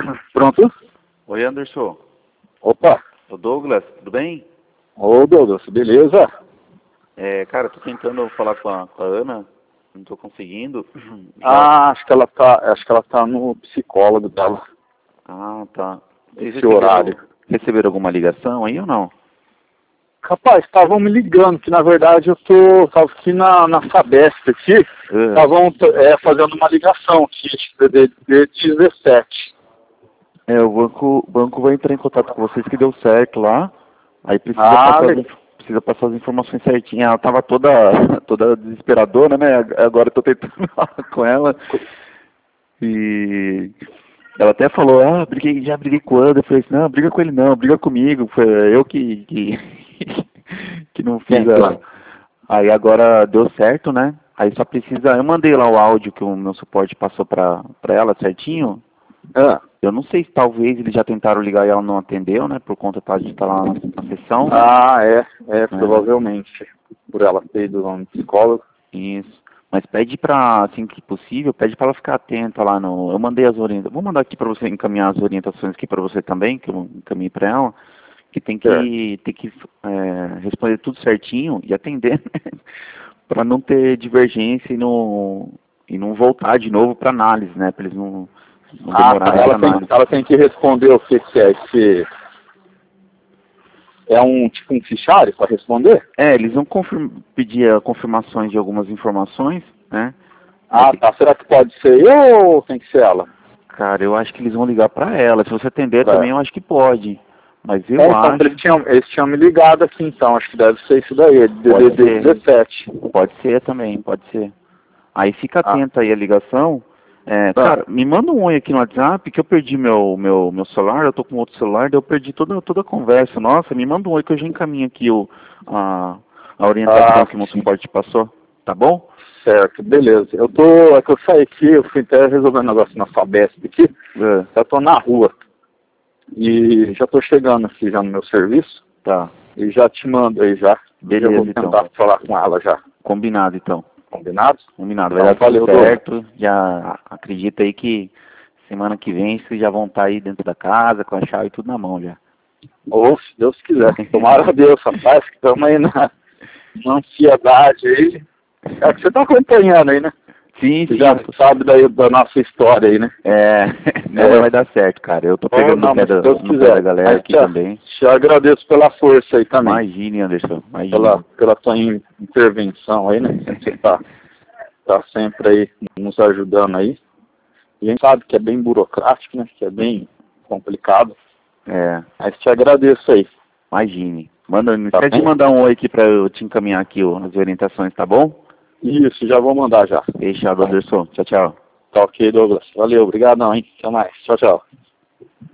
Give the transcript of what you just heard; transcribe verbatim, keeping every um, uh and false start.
Pronto? Oi, Anderson. Opa. O Douglas, tudo bem? Ô, Douglas, beleza? É, cara, tô tentando falar com a, com a Ana, não tô conseguindo. Já... Ah, acho que ela tá, acho que ela tá no psicólogo dela. Ah, tá. Vocês Esse receberam, horário. receberam alguma ligação aí ou não? Rapaz, estavam me ligando, que na verdade eu tô, tava aqui na, na Sabesp aqui, estavam é, fazendo uma ligação aqui, de, de, de dezessete. É, o banco, o banco vai entrar em contato com vocês que deu certo lá, aí precisa, Ah, passar, legal. as, precisa passar as informações certinhas. Ela tava toda, toda desesperadora, né? Agora eu tô tentando falar com ela. E ela até falou, ah, briguei, já briguei com o Anderson. Eu falei assim, não, briga com ele não, briga comigo. Foi eu que, que, que não fiz a... Aí agora deu certo, né? Aí só precisa... Eu mandei lá o áudio que o meu suporte passou pra, pra ela certinho. Ah. Eu não sei se talvez eles já tentaram ligar e ela não atendeu, né? Por conta tá, de estar lá na, na sessão. Ah, é, é, provavelmente. Por ela ter ido lá no psicólogo. Isso. Mas pede pra, assim que possível, pede pra ela ficar atenta lá no... Eu mandei as orientações... Vou mandar aqui pra você, encaminhar as orientações aqui pra você também, que eu encaminhei pra ela. Que tem que, é. tem que é, responder tudo certinho e atender, né? Pra não ter divergência e não, e não voltar de novo pra análise, né? Pra eles não, não demorarem ah, ela, essa análise. tem, ela tem que responder o que, que é esse... É um tipo um fichário para responder? É, eles vão confirma, pedir confirmações de algumas informações, né? Ah, tem... tá. Será que pode ser eu ou tem que ser ela? Cara, eu acho que eles vão ligar pra ela. Se você atender pra também, ela. eu acho que pode. Mas eu é, então, acho... Eles tinham, eles tinham me ligado aqui, então. Acho que deve ser isso daí. D D D dezessete. Pode ser também, pode ser. Aí fica ah. atento aí a ligação. É, ah. Cara, me manda um oi aqui no WhatsApp, que eu perdi meu, meu, meu celular, eu tô com outro celular, daí eu perdi toda, toda a conversa. Nossa, me manda um oi que eu já encaminho aqui o, a, a orientação ah, que o meu suporte passou. Tá bom? Certo, beleza. Eu tô, é que eu saí aqui, eu fui até resolver um negócio na Sabesp aqui. É. Já tô na rua. E já tô chegando aqui já no meu serviço. Tá. E já te mando aí já. Beleza, eu vou tentar então. falar com ela já. Combinado, então. Combinado? Combinado. Então, Vai dar valeu, tudo certo. Já acredita aí que semana que vem vocês já vão estar aí dentro da casa, com a chave e tudo na mão já. Ou, se Deus quiser. Tomara a Deus, rapaz, que estamos aí na, na ansiedade aí. É que você está acompanhando aí, né? Sim, você sim. já sabe daí, da nossa história aí, né? É, não, é. vai dar certo, cara. Eu tô pegando oh, não, no, pé da, Deus no quiser. pé da galera Aí, aqui te, também. Te agradeço pela força aí também. Imagine, Anderson. Imagine. Pela, pela tua intervenção aí, né? Você tá, tá sempre aí nos ajudando aí. E a gente sabe que é bem burocrático, né? Que é bem complicado. É. Mas te agradeço aí. Imagine. Manda, não tá esquece bem? de mandar um oi aqui pra eu te encaminhar aqui ó, as orientações, tá bom? Isso, já vou mandar já. Fechado, Anderson. Tchau, tchau. Tá ok, Douglas. Valeu, obrigadão, hein? Até mais. Tchau, tchau.